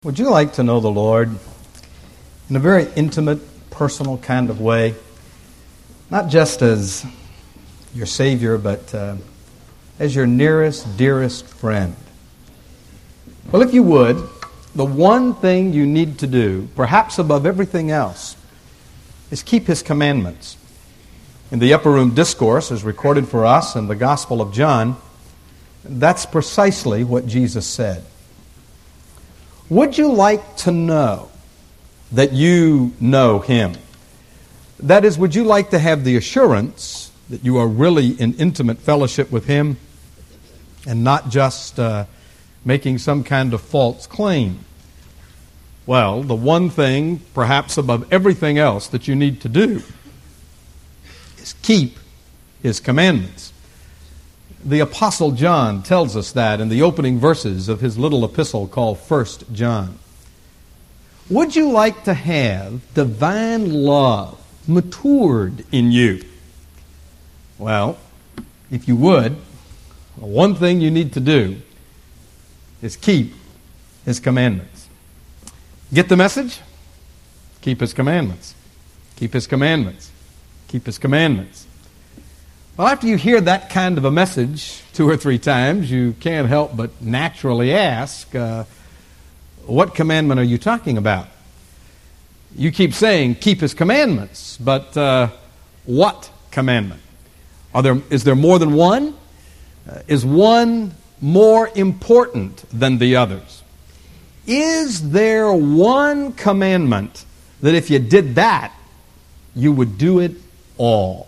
Would you like to know the Lord in a very intimate, personal kind of way? Not just as your Savior, but as your nearest, dearest friend. Well, if you would, the one thing you need to do, perhaps above everything else, is keep His commandments. In the Upper Room Discourse, as recorded for us in the Gospel of John, that's precisely what Jesus said. Would you like to know that you know Him? That is, would you like to have the assurance that you are really in intimate fellowship with Him and not just making some kind of false claim? Well, the one thing, perhaps above everything else, that you need to do is keep His commandments. The Apostle John tells us that in the opening verses of his little epistle called 1 John. Would you like to have divine love matured in you? Well, if you would, the one thing you need to do is keep His commandments. Get the message? Keep His commandments. Keep His commandments. Keep His commandments. Well, after you hear that kind of a message 2 or 3 times, you can't help but naturally ask, what commandment are you talking about? You keep saying, keep His commandments, but what commandment? Is there more than one? Is one more important than the others? Is there one commandment that if you did that, you would do it all?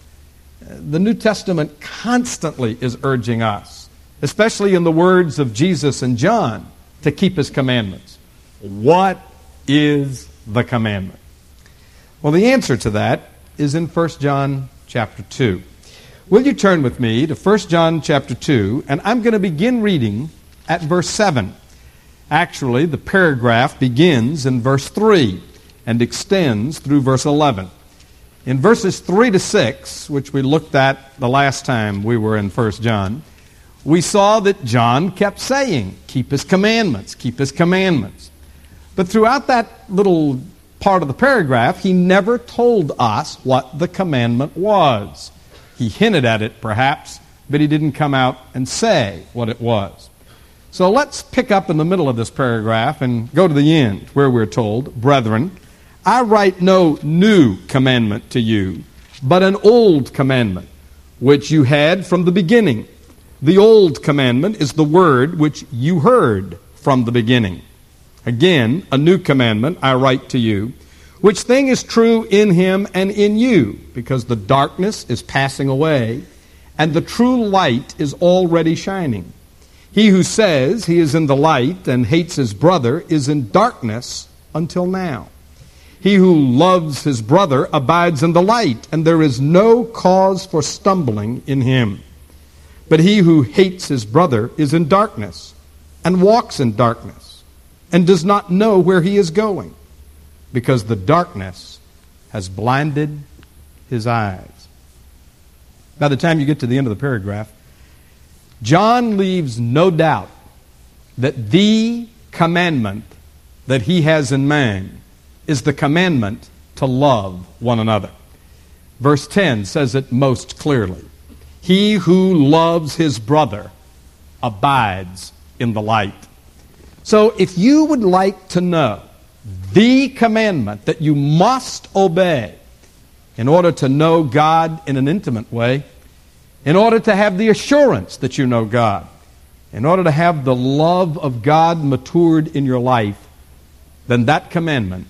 The New Testament constantly is urging us, especially in the words of Jesus and John, to keep His commandments. What is the commandment? Well, the answer to that is in 1 John chapter 2. Will you turn with me to 1 John chapter 2, and I'm going to begin reading at verse 7. Actually, the paragraph begins in verse 3 and extends through verse 11. In verses 3 to 6, which we looked at the last time we were in 1 John, we saw that John kept saying, keep His commandments, keep His commandments. But throughout that little part of the paragraph, he never told us what the commandment was. He hinted at it, perhaps, but he didn't come out and say what it was. So let's pick up in the middle of this paragraph and go to the end, where we're told, brethren, I write no new commandment to you, but an old commandment, which you had from the beginning. The old commandment is the word which you heard from the beginning. Again, a new commandment I write to you, which thing is true in Him and in you, because the darkness is passing away, and the true light is already shining. He who says he is in the light and hates his brother is in darkness until now. He who loves his brother abides in the light, and there is no cause for stumbling in him. But he who hates his brother is in darkness, and walks in darkness, and does not know where he is going, because the darkness has blinded his eyes. By the time you get to the end of the paragraph, John leaves no doubt that the commandment that he has in mind is the commandment to love one another. Verse 10 says it most clearly. He who loves his brother abides in the light. So if you would like to know the commandment that you must obey in order to know God in an intimate way, in order to have the assurance that you know God, in order to have the love of God matured in your life, then that commandment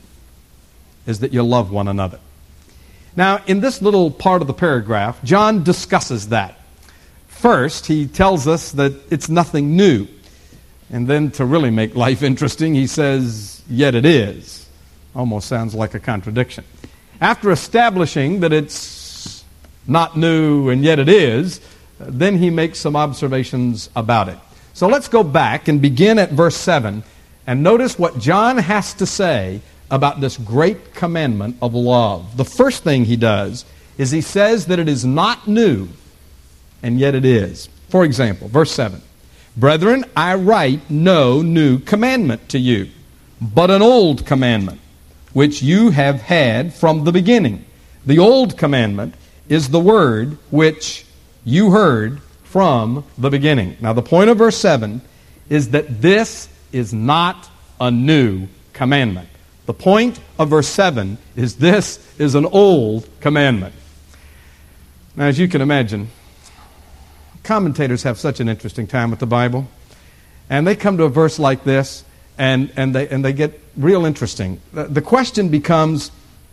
is that you love one another. Now, in this little part of the paragraph, John discusses that. First, he tells us that it's nothing new. And then, to really make life interesting, he says, yet it is. Almost sounds like a contradiction. After establishing that it's not new and yet it is, then he makes some observations about it. So let's go back and begin at verse 7 and notice what John has to say about this great commandment of love. The first thing he does is he says that it is not new, and yet it is. For example, verse 7, Brethren, I write no new commandment to you, but an old commandment, which you have had from the beginning. The old commandment is the word which you heard from the beginning. Now the point of verse 7 is that this is not a new commandment. The point of verse 7 is this is an old commandment. Now, as you can imagine, commentators have such an interesting time with the Bible, and they come to a verse like this, and they get real interesting. The question becomes,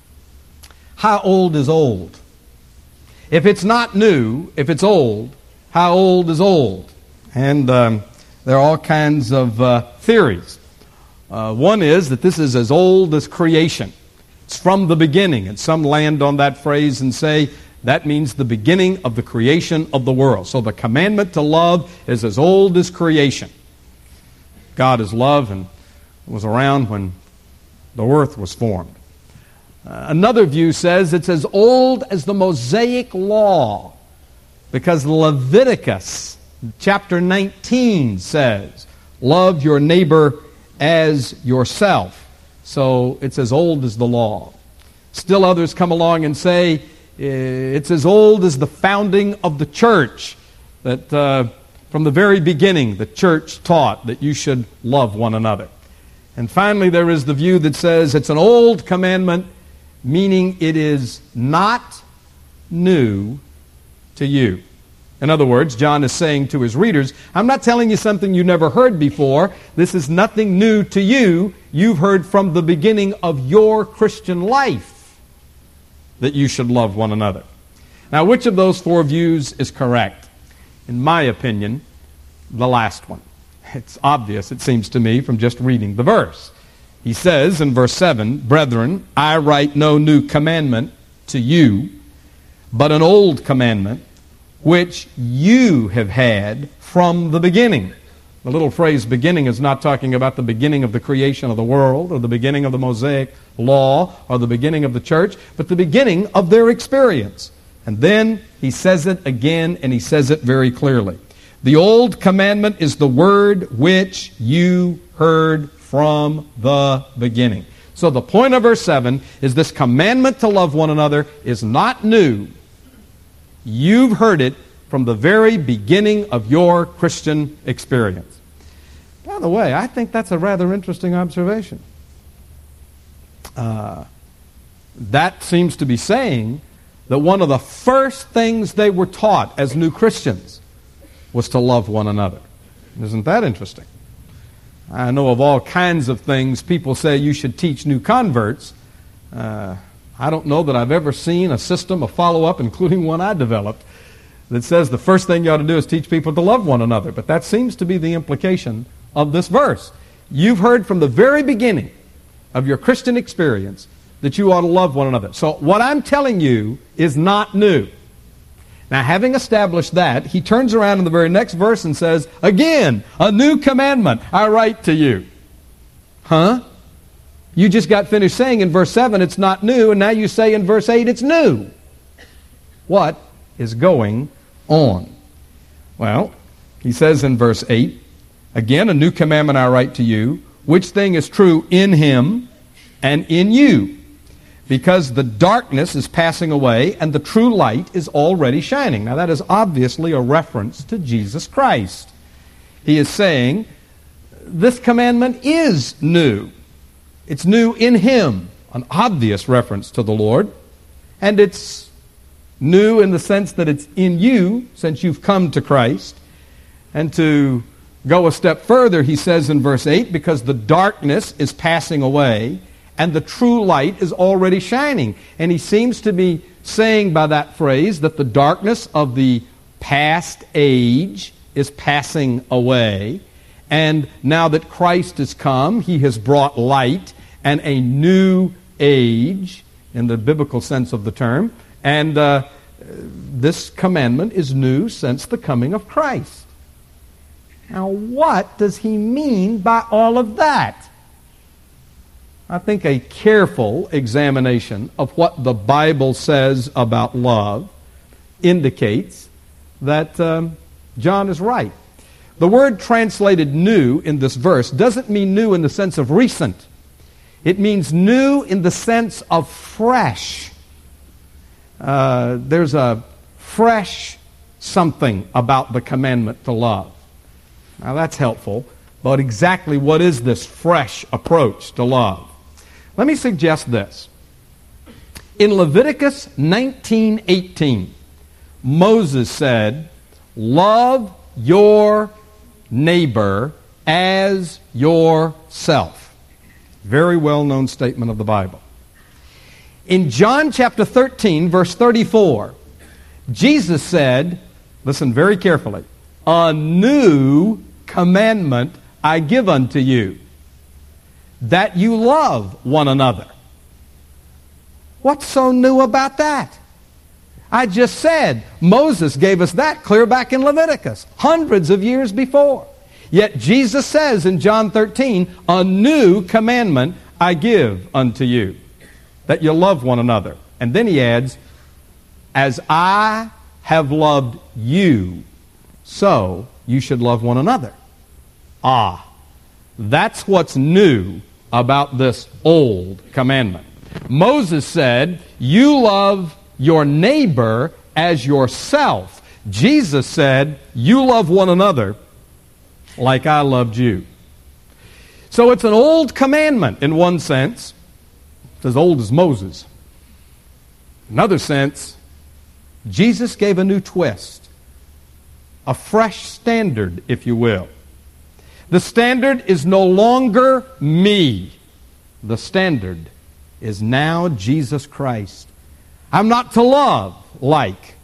how old is old? If it's not new, if it's old, how old is old? And there are all kinds of theories. One is that this is as old as creation. It's from the beginning. And some land on that phrase and say that means the beginning of the creation of the world. So the commandment to love is as old as creation. God is love and was around when the earth was formed. Another view says it's as old as the Mosaic Law, because Leviticus chapter 19 says, love your neighbor as yourself. So it's as old as the law. Still others come along and say it's as old as the founding of the church, that from the very beginning the church taught that you should love one another. And finally there is the view that says it's an old commandment, meaning it is not new to you. In other words, John is saying to his readers, I'm not telling you something you never heard before. This is nothing new to you. You've heard from the beginning of your Christian life that you should love one another. Now, which of those four views is correct? In my opinion, the last one. It's obvious, it seems to me, from just reading the verse. He says in verse 7, Brethren, I write no new commandment to you, but an old commandment, which you have had from the beginning. The little phrase beginning is not talking about the beginning of the creation of the world, or the beginning of the Mosaic Law, or the beginning of the church, but the beginning of their experience. And then he says it again, and he says it very clearly. The old commandment is the word which you heard from the beginning. So the point of verse 7 is this commandment to love one another is not new. You've heard it from the very beginning of your Christian experience. By the way, I think that's a rather interesting observation. That seems to be saying that one of the first things they were taught as new Christians was to love one another. Isn't that interesting? I know of all kinds of things people say you should teach new converts. I don't know that I've ever seen a system of follow-up, including one I developed, that says the first thing you ought to do is teach people to love one another. But that seems to be the implication of this verse. You've heard from the very beginning of your Christian experience that you ought to love one another. So what I'm telling you is not new. Now, having established that, he turns around in the very next verse and says, again, a new commandment I write to you. Huh? You just got finished saying in verse 7 it's not new, and now you say in verse 8 it's new. What is going on? Well, he says in verse 8, again, a new commandment I write to you, which thing is true in him and in you, because the darkness is passing away and the true light is already shining. Now that is obviously a reference to Jesus Christ. He is saying this commandment is new. It's new in him, an obvious reference to the Lord, and it's new in the sense that it's in you since you've come to Christ. And to go a step further, he says in verse 8, because the darkness is passing away and the true light is already shining. And he seems to be saying by that phrase that the darkness of the past age is passing away. And now that Christ has come, he has brought light and a new age, in the biblical sense of the term. And this commandment is new since the coming of Christ. Now, what does he mean by all of that? I think a careful examination of what the Bible says about love indicates that John is right. The word translated new in this verse doesn't mean new in the sense of recent. It means new in the sense of fresh. There's a fresh something about the commandment to love. Now that's helpful, but exactly what is this fresh approach to love? Let me suggest this. In Leviticus 19:18, Moses said, "Love your neighbor as yourself." Very well-known statement of the Bible. In John chapter 13, verse 34, Jesus said, listen very carefully, "A new commandment I give unto you, that you love one another." What's so new about that? I just said Moses gave us that clear back in Leviticus, hundreds of years before. Yet Jesus says in John 13, "A new commandment I give unto you, that you love one another." And then he adds, "As I have loved you, so you should love one another." That's what's new about this old commandment. Moses said, "You love your neighbor as yourself." Jesus said, "You love one another like I loved you." So it's an old commandment in one sense. It's as old as Moses. In another sense, Jesus gave a new twist, a fresh standard, if you will. The standard is no longer me. The standard is now Jesus Christ. I'm not to love like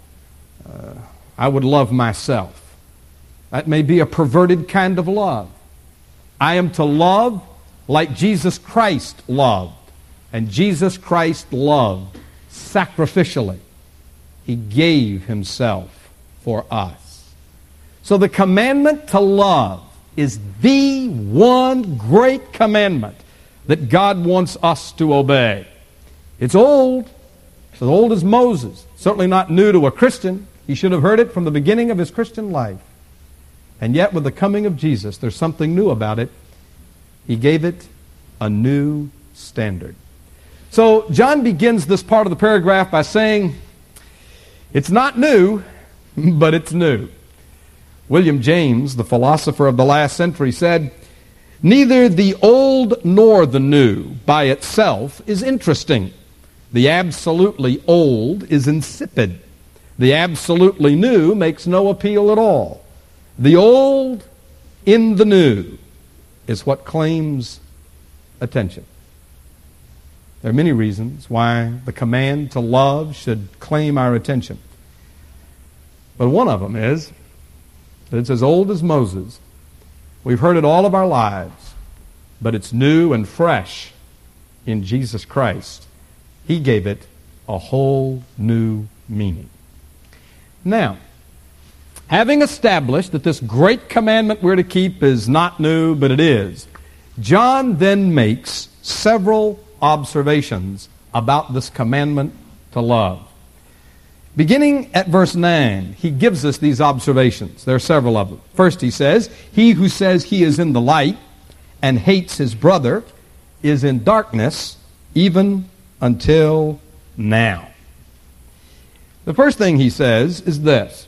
I would love myself. That may be a perverted kind of love. I am to love like Jesus Christ loved. And Jesus Christ loved sacrificially. He gave himself for us. So the commandment to love is the one great commandment that God wants us to obey. It's old. It's as old as Moses. Certainly not new to a Christian. He should have heard it from the beginning of his Christian life. And yet with the coming of Jesus, there's something new about it. He gave it a new standard. So John begins this part of the paragraph by saying, it's not new, but it's new. William James, the philosopher of the last century, said, "Neither the old nor the new by itself is interesting. The absolutely old is insipid. The absolutely new makes no appeal at all. The old in the new is what claims attention." There are many reasons why the command to love should claim our attention. But one of them is that it's as old as Moses. We've heard it all of our lives, but it's new and fresh in Jesus Christ. He gave it a whole new meaning. Now, having established that this great commandment we're to keep is not new, but it is, John then makes several observations about this commandment to love. Beginning at verse 9, he gives us these observations. There are several of them. First, he says, "He who says he is in the light and hates his brother is in darkness even until now." The first thing he says is this: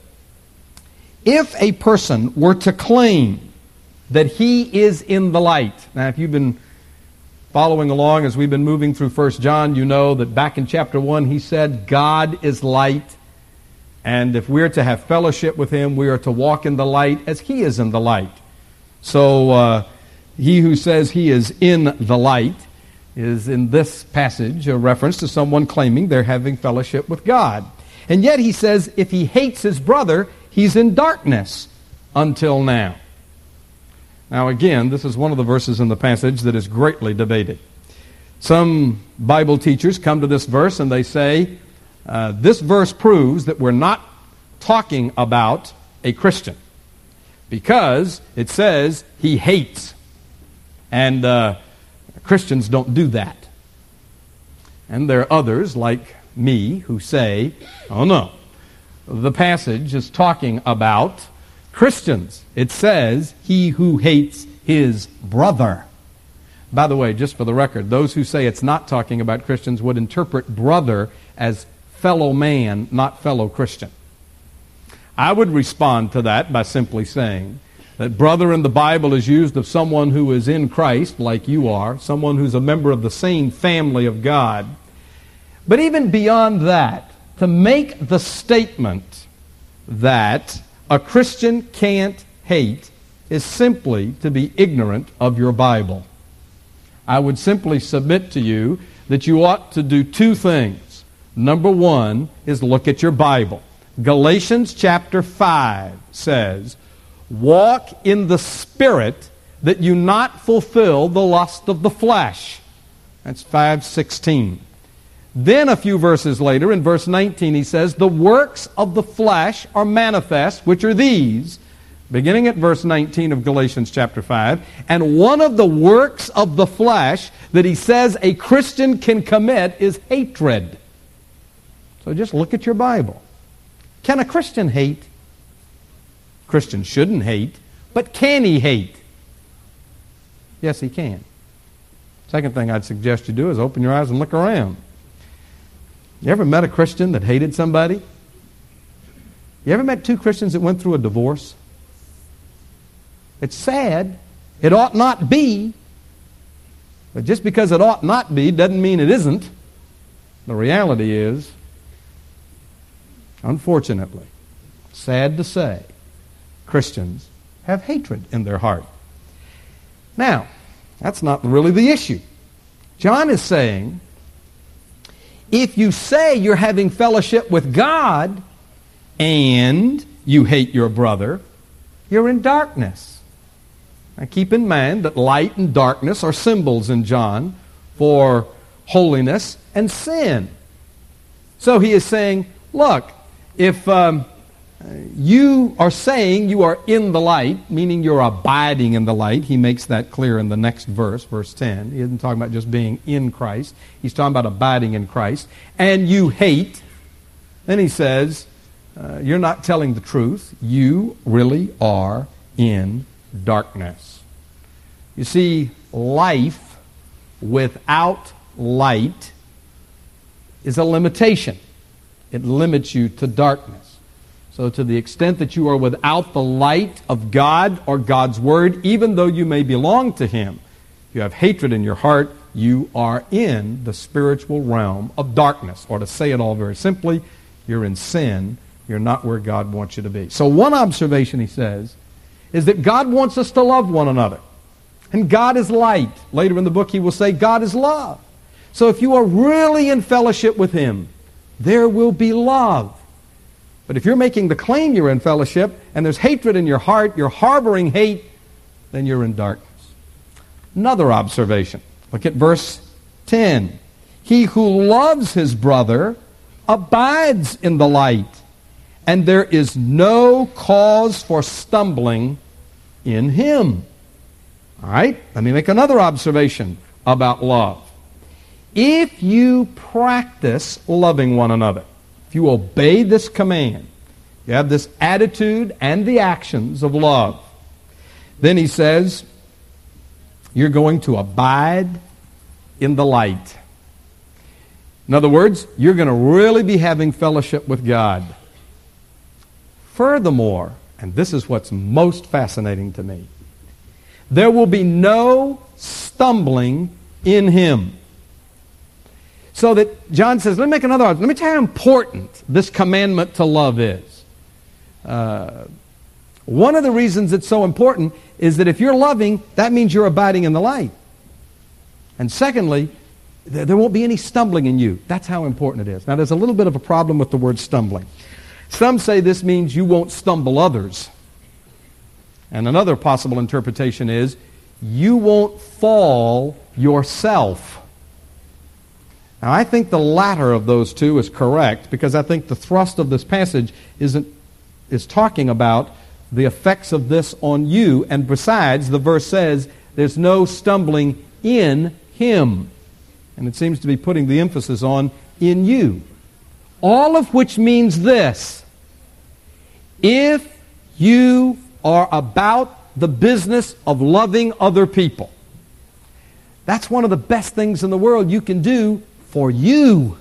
if a person were to claim that he is in the light. Now, if you've been following along as we've been moving through 1 John, you know that back in chapter 1 he said God is light, and if we're to have fellowship with him, we are to walk in the light as he is in the light. So he who says he is in the light is in this passage a reference to someone claiming they're having fellowship with God. And yet he says if he hates his brother, he's in darkness until now. Now again, this is one of the verses in the passage that is greatly debated. Some Bible teachers come to this verse and they say, this verse proves that we're not talking about a Christian, because it says he hates, and Christians don't do that. And there are others like me who say, oh no, the passage is talking about Christians. It says, he who hates his brother. By the way, just for the record, those who say it's not talking about Christians would interpret brother as fellow man, not fellow Christian. I would respond to that by simply saying that brother in the Bible is used of someone who is in Christ, like you are, someone who's a member of the same family of God. But even beyond that, to make the statement that a Christian can't hate is simply to be ignorant of your Bible. I would simply submit to you that you ought to do two things. Number one is look at your Bible. Galatians chapter 5 says, walk in the Spirit that you not fulfill the lust of the flesh. That's 5:16. Then a few verses later, in verse 19, he says, the works of the flesh are manifest, which are these, beginning at verse 19 of Galatians chapter 5, and one of the works of the flesh that he says a Christian can commit is hatred. So just look at your Bible. Can a Christian hate? Christian shouldn't hate, but can he hate? Yes, he can. Second thing I'd suggest you do is open your eyes and look around. You ever met a Christian that hated somebody? You ever met two Christians that went through a divorce? It's sad. It ought not be. But just because it ought not be doesn't mean it isn't. The reality is, unfortunately, sad to say, Christians have hatred in their heart. Now, that's not really the issue. John is saying, if you say you're having fellowship with God and you hate your brother, you're in darkness. Now keep in mind that light and darkness are symbols in John for holiness and sin. So he is saying, look, if you are saying you are in the light, meaning you're abiding in the light, he makes that clear in the next verse, verse 10. He isn't talking about just being in Christ. He's talking about abiding in Christ. And you hate, then he says, you're not telling the truth. You really are in darkness. You see, life without light is a limitation. It limits you to darkness. So to the extent that you are without the light of God or God's Word, even though you may belong to Him, if you have hatred in your heart, you are in the spiritual realm of darkness. Or to say it all very simply, you're in sin. You're not where God wants you to be. So one observation, he says, is that God wants us to love one another. And God is light. Later in the book he will say God is love. So if you are really in fellowship with Him, there will be love. But if you're making the claim you're in fellowship and there's hatred in your heart, you're harboring hate, then you're in darkness. Another observation. Look at verse 10. He who loves his brother abides in the light, and there is no cause for stumbling in him. All right? Let me make another observation about love. If you practice loving one another, if you obey this command, you have this attitude and the actions of love, then he says, you're going to abide in the light. In other words, you're going to really be having fellowship with God. Furthermore, and this is what's most fascinating to me, there will be no stumbling in him. So that John says, let me make another argument. Let me tell you how important this commandment to love is. One of the reasons it's so important is that if you're loving, that means you're abiding in the light. And secondly, there won't be any stumbling in you. That's how important it is. Now, there's a little bit of a problem with the word stumbling. Some say this means you won't stumble others. And another possible interpretation is you won't fall yourself. Now, I think the latter of those two is correct because I think the thrust of this passage is talking about the effects of this on you. And besides, the verse says there's no stumbling in him. And it seems to be putting the emphasis on in you. All of which means this. If you are about the business of loving other people, That's one of the best things in the world you can do for you.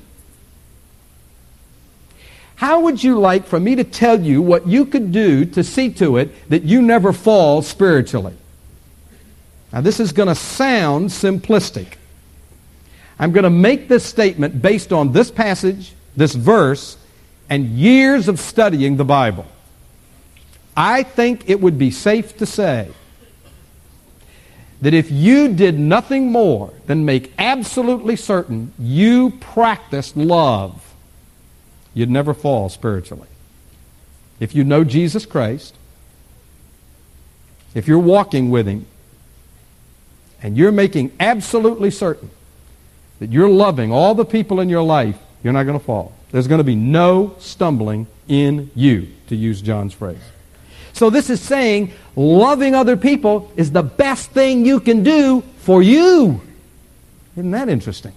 How would you like for me to tell you what you could do to see to it that you never fall spiritually? Now, this is going to sound simplistic. I'm going to make this statement based on this passage, this verse, and years of studying the Bible. I think it would be safe to say that if you did nothing more than make absolutely certain you practiced love, you'd never fall spiritually. If you know Jesus Christ, if you're walking with Him, and you're making absolutely certain that you're loving all the people in your life, you're not going to fall. There's going to be no stumbling in you, to use John's phrase. So this is saying loving other people is the best thing you can do for you. Isn't that interesting?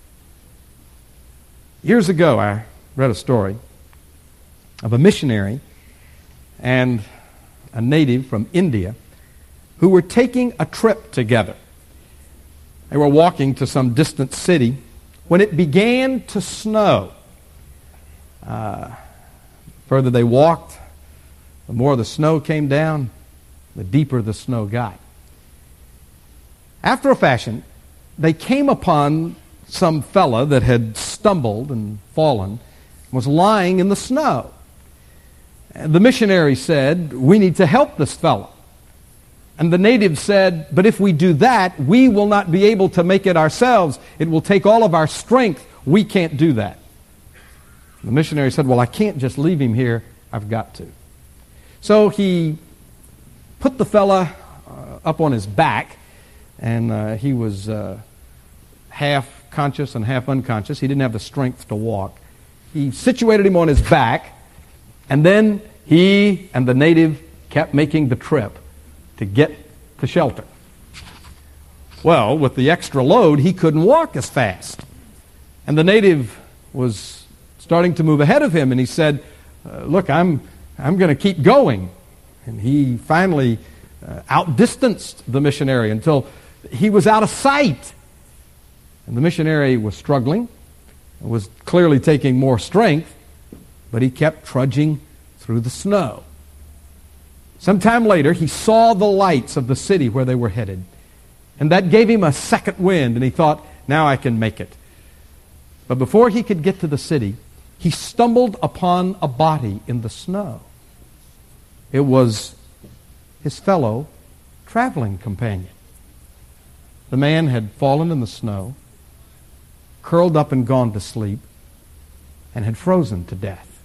Years ago, I read a story of a missionary and a native from India who were taking a trip together. They were walking to some distant city when it began to snow. Further they walked, the more the snow came down, the deeper the snow got. After a fashion, they came upon some fella that had stumbled and fallen, was lying in the snow. And the missionary said, "We need to help this fellow." And the native said, "But if we do that, we will not be able to make it ourselves. It will take all of our strength. We can't do that." The missionary said, "Well, I can't just leave him here. I've got to." So he put the fella up on his back, and he was half conscious and half unconscious. He didn't have the strength to walk. He situated him on his back, and then he and the native kept making the trip to get to shelter. Well, with the extra load, he couldn't walk as fast. And the native was starting to move ahead of him, and he said, "Look, I'm going to keep going." And he finally outdistanced the missionary until he was out of sight. And the missionary was struggling, was clearly taking more strength, but he kept trudging through the snow. Sometime later, he saw the lights of the city where they were headed. And that gave him a second wind, and he thought, now I can make it. But before he could get to the city, he stumbled upon a body in the snow. It was his fellow traveling companion. The man had fallen in the snow, curled up and gone to sleep, and had frozen to death.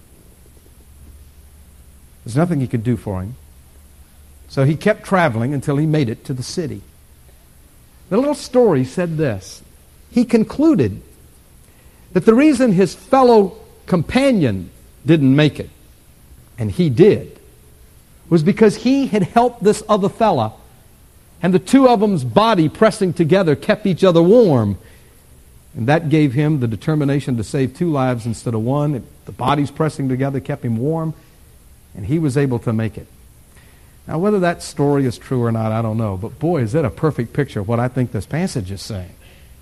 There's nothing he could do for him. So he kept traveling until he made it to the city. The little story said this. He concluded that the reason his fellow companion didn't make it, and he did, was because he had helped this other fella, and the two of them's body pressing together kept each other warm. And that gave him the determination to save two lives instead of one. The bodies pressing together kept him warm, and he was able to make it. Now, whether that story is true or not, I don't know. But boy, is that a perfect picture of what I think this passage is saying.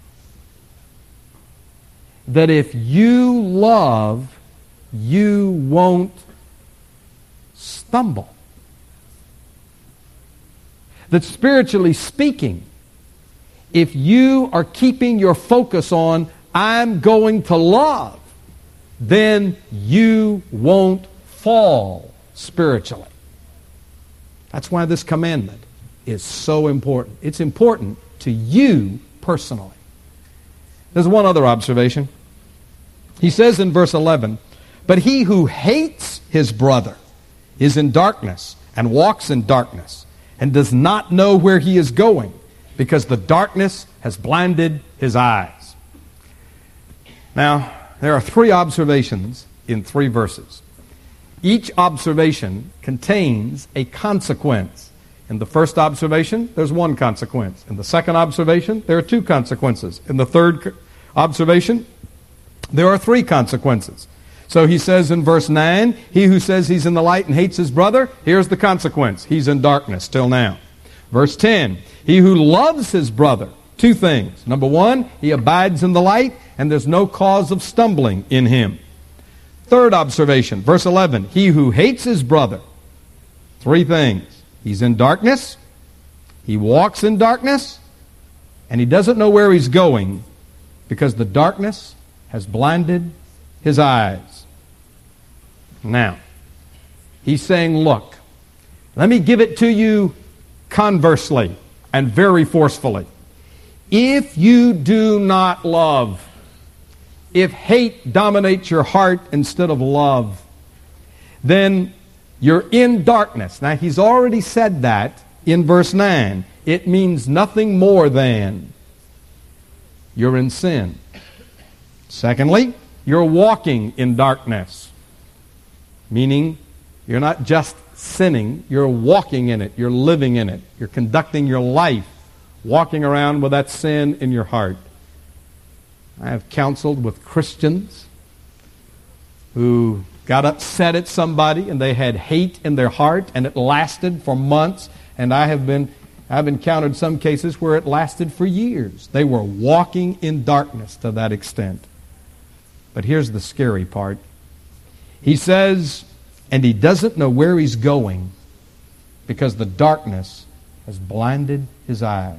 That if you love, you won't stumble. That spiritually speaking, if you are keeping your focus on, I'm going to love, then you won't fall spiritually. That's why this commandment is so important. It's important to you personally. There's one other observation. He says in verse 11, "But he who hates his brother is in darkness and walks in darkness and does not know where he is going, because the darkness has blinded his eyes." Now, there are 3 observations in 3 verses. Each observation contains a consequence. In the first observation, there's one consequence. In the second observation, there are 2 consequences. In the third observation, there are 3 consequences. So he says in verse 9, he who says he's in the light and hates his brother, here's the consequence. He's in darkness till now. Verse 10, he who loves his brother Two things. Number one, he abides in the light, and there's no cause of stumbling in him. Third observation, verse 11, he who hates his brother. Three things. He's in darkness, he walks in darkness, and he doesn't know where he's going because the darkness has blinded his eyes. Now, he's saying, look, let me give it to you conversely and very forcefully. If you do not love, if hate dominates your heart instead of love, then you're in darkness. Now, he's already said that in verse 9. It means nothing more than you're in sin. Secondly, you're walking in darkness, meaning you're not just sinning, you're walking in it, you're living in it, you're conducting your life, walking around with that sin in your heart. I have counseled with Christians who got upset at somebody and they had hate in their heart and it lasted for months, and I've encountered some cases where it lasted for years. They were walking in darkness to that extent. But here's the scary part. He says, and he doesn't know where he's going because the darkness has blinded his eyes.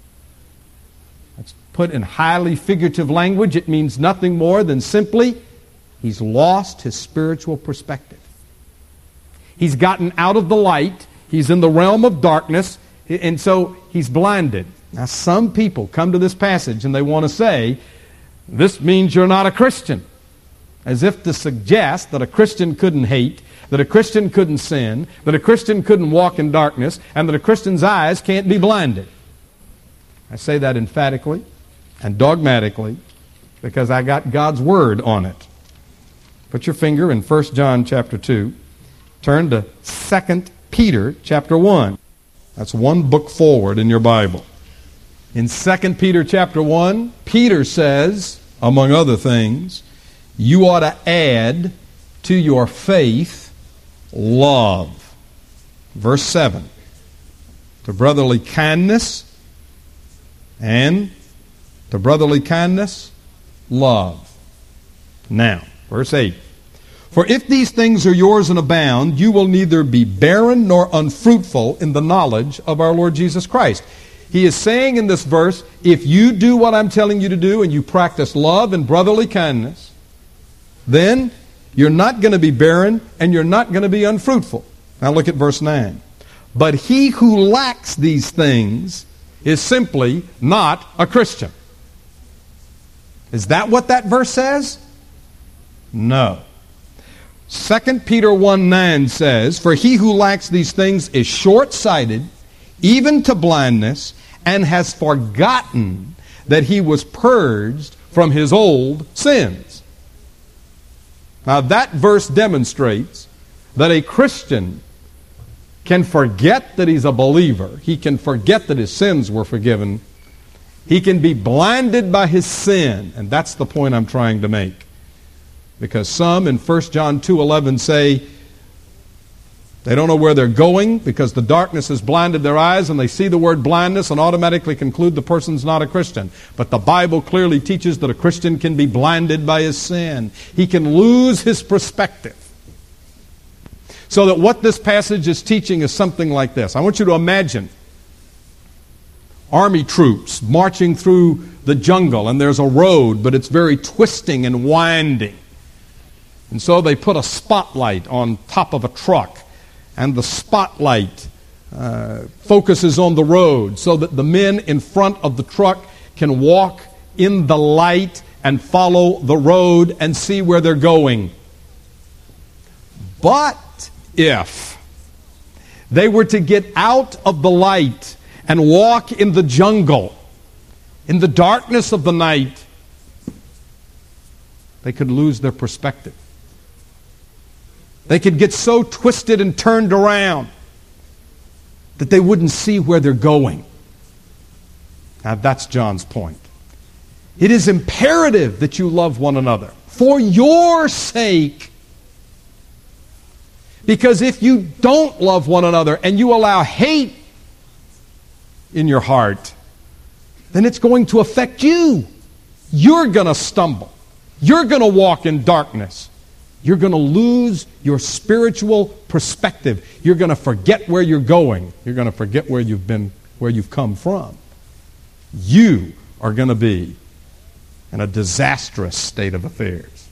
That's put in highly figurative language. It means nothing more than simply he's lost his spiritual perspective. He's gotten out of the light. He's in the realm of darkness, and so he's blinded. Now, some people come to this passage and they want to say, this means you're not a Christian, as if to suggest that a Christian couldn't hate, that a Christian couldn't sin, that a Christian couldn't walk in darkness, and that a Christian's eyes can't be blinded. I say that emphatically and dogmatically because I got God's Word on it. Put your finger in 1 John chapter 2. Turn to 2 Peter chapter 1. That's one book forward in your Bible. In 2 Peter chapter 1, Peter says, among other things, you ought to add to your faith love. Verse 7. To brotherly kindness and to brotherly kindness, love. Now, verse 8. For if these things are yours and abound, you will neither be barren nor unfruitful in the knowledge of our Lord Jesus Christ. He is saying in this verse, if you do what I'm telling you to do and you practice love and brotherly kindness, then you're not going to be barren and you're not going to be unfruitful. Now look at verse 9. But he who lacks these things is simply not a Christian. Is that what that verse says? No. 2 Peter 1:9 says, for he who lacks these things is short-sighted, even to blindness, and has forgotten that he was purged from his old sins. Now that verse demonstrates that a Christian can forget that he's a believer. He can forget that his sins were forgiven. He can be blinded by his sin. And that's the point I'm trying to make. Because some in 1 John 2:11 say they don't know where they're going because the darkness has blinded their eyes, and they see the word blindness and automatically conclude the person's not a Christian. But the Bible clearly teaches that a Christian can be blinded by his sin. He can lose his perspective. So that what this passage is teaching is something like this. I want you to imagine army troops marching through the jungle, and there's a road, but it's very twisting and winding. And so they put a spotlight on top of a truck, and the spotlight focuses on the road so that the men in front of the truck can walk in the light and follow the road and see where they're going. But if they were to get out of the light and walk in the jungle, in the darkness of the night, they could lose their perspective. They could get so twisted and turned around that they wouldn't see where they're going. Now that's John's point. It is imperative that you love one another for your sake. Because if you don't love one another and you allow hate in your heart, then it's going to affect you. You're going to stumble. You're going to walk in darkness. You're going to lose your spiritual perspective. You're going to forget where you're going. You're going to forget where you've been, where you've come from. You are going to be in a disastrous state of affairs.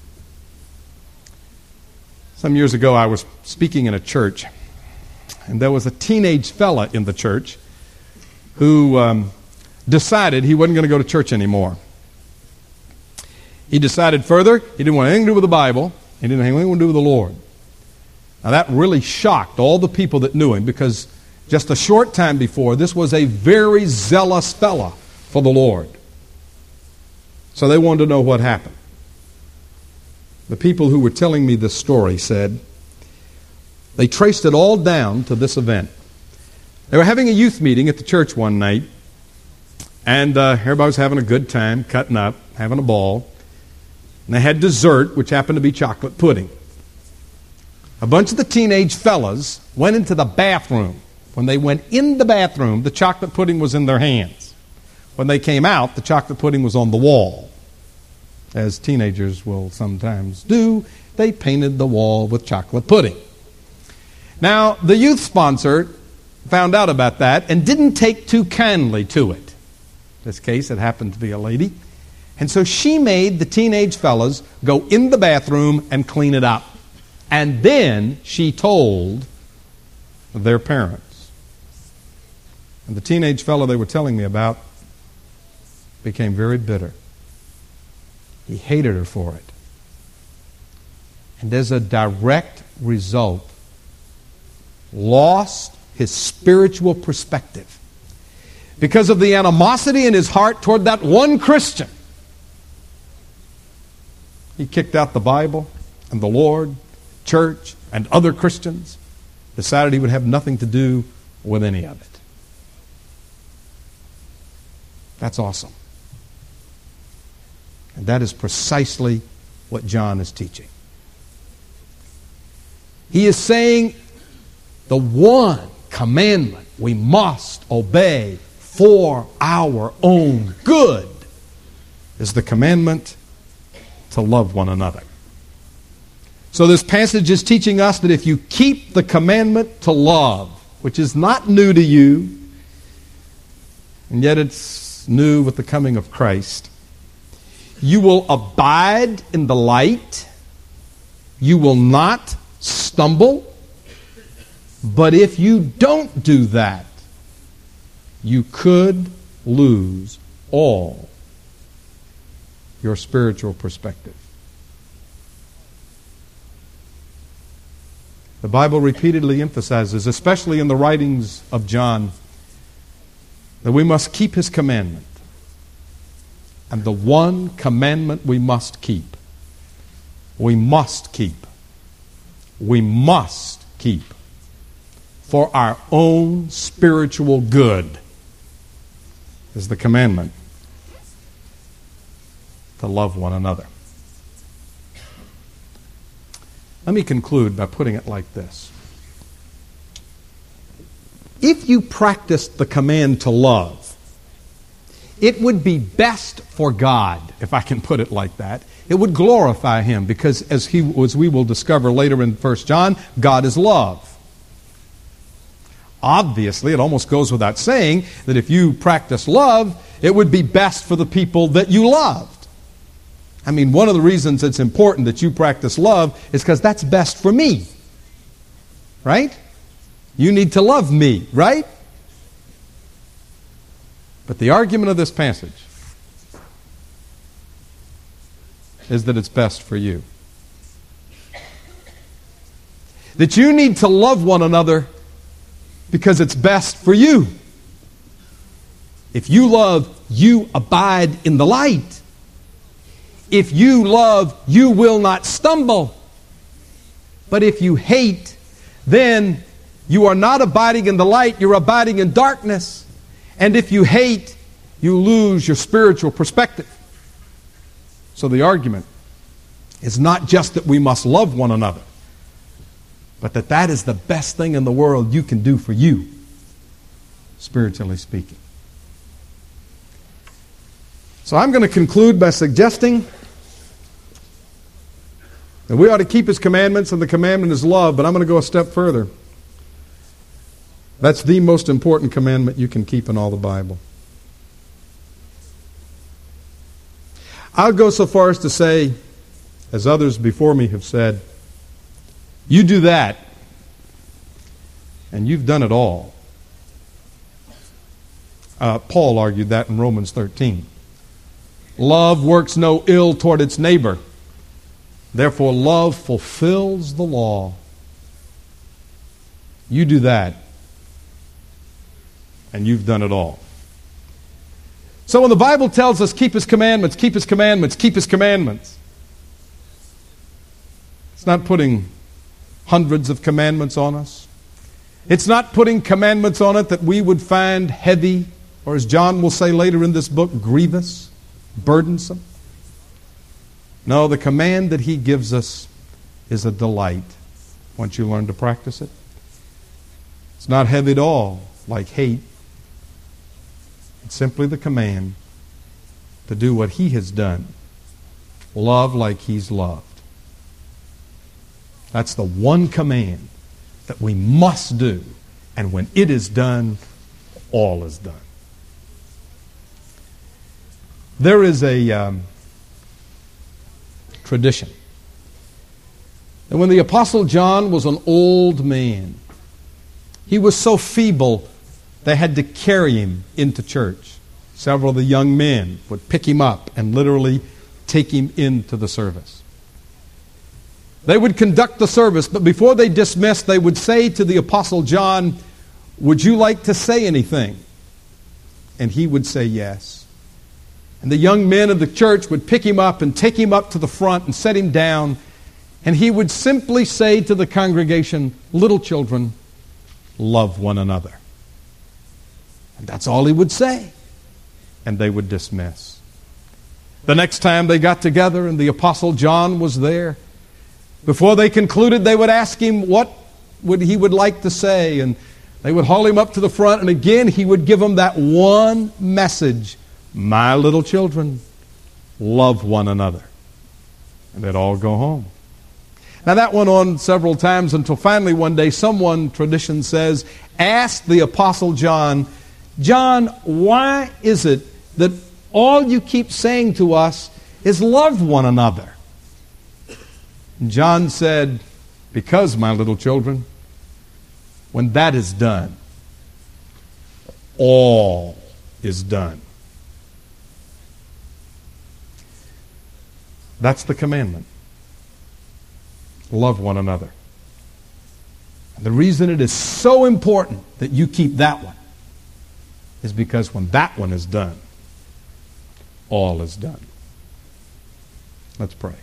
Some years ago, I was speaking in a church, and there was a teenage fella in the church who decided he wasn't going to go to church anymore. He decided further he didn't want anything to do with the Bible. He didn't have anything to do with the Lord. Now that really shocked all the people that knew him, because just a short time before, this was a very zealous fella for the Lord. So they wanted to know what happened. The people who were telling me this story said they traced it all down to this event. They were having a youth meeting at the church one night, and everybody was having a good time, cutting up, having a ball. And they had dessert, which happened to be chocolate pudding. A bunch of the teenage fellas went into the bathroom. When they went in the bathroom, the chocolate pudding was in their hands. When they came out, the chocolate pudding was on the wall. As teenagers will sometimes do, they painted the wall with chocolate pudding. Now, the youth sponsor found out about that and didn't take too kindly to it. In this case, it happened to be a lady. And so she made the teenage fellas go in the bathroom and clean it up. And then she told their parents. And the teenage fellow they were telling me about became very bitter. He hated her for it. And as a direct result, lost his spiritual perspective because of the animosity in his heart toward that one Christian. He kicked out the Bible and the Lord, church, and other Christians, decided he would have nothing to do with any of it. That's awesome. And that is precisely what John is teaching. He is saying the one commandment we must obey for our own good is the commandment to love one another. So this passage is teaching us that if you keep the commandment to love, which is not new to you, and yet it's new with the coming of Christ, you will abide in the light, you will not stumble, but if you don't do that, you could lose all your spiritual perspective. The Bible repeatedly emphasizes, especially in the writings of John, that we must keep his commandment. And the one commandment we must keep, we must keep for our own spiritual good is the commandment to love one another. Let me conclude by putting it like this. If you practiced the command to love, it would be best for God, if I can put it like that. It would glorify him because, as we will discover later in 1 John, God is love. Obviously, it almost goes without saying that if you practice love, it would be best for the people that you loved. I mean, one of the reasons it's important that you practice love is because that's best for me. Right? You need to love me, right? But the argument of this passage is that it's best for you. That you need to love one another because it's best for you. If you love, you abide in the light. If you love, you will not stumble. But if you hate, then you are not abiding in the light, you're abiding in darkness. And if you hate, you lose your spiritual perspective. So the argument is not just that we must love one another, but that is the best thing in the world you can do for you, spiritually speaking. So I'm going to conclude by suggesting that we ought to keep His commandments, and the commandment is love, but I'm going to go a step further. That's the most important commandment you can keep in all the Bible. I'll go so far as to say, as others before me have said, you do that, and you've done it all. Paul argued that in Romans 13. Love works no ill toward its neighbor. Therefore, love fulfills the law. You do that, and you've done it all. So when the Bible tells us keep His commandments, keep His commandments, keep His commandments, it's not putting hundreds of commandments on us. It's not putting commandments on it that we would find heavy, or as John will say later in this book, grievous, burdensome. No, the command that He gives us is a delight once you learn to practice it. It's not heavy at all, like hate. It's simply the command to do what He has done. Love like He's loved. That's the one command that we must do. And when it is done, all is done. There is a tradition that when the Apostle John was an old man, he was so feeble they had to carry him into church. Several of the young men would pick him up and literally take him into the service. They would conduct the service, but before they dismissed, they would say to the Apostle John, "Would you like to say anything?" And he would say yes. And the young men of the church would pick him up and take him up to the front and set him down. And he would simply say to the congregation, "Little children, love one another." And that's all he would say. And they would dismiss. The next time they got together and the Apostle John was there, before they concluded, they would ask him what he would like to say. And they would haul him up to the front, and again he would give them that one message: "My little children, love one another." And they'd all go home. Now that went on several times until finally one day someone, tradition says, asked the Apostle John, "John, why is it that all you keep saying to us is love one another?" And John said, "Because, my little children, when that is done, all is done." That's the commandment. Love one another. And the reason it is so important that you keep that one is because when that one is done, all is done. Let's pray.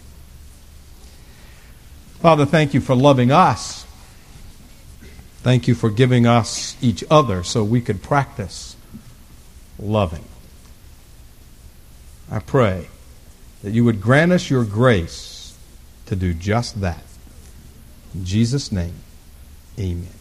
Father, thank you for loving us. Thank you for giving us each other so we could practice loving. I pray that you would grant us your grace to do just that. In Jesus' name, amen.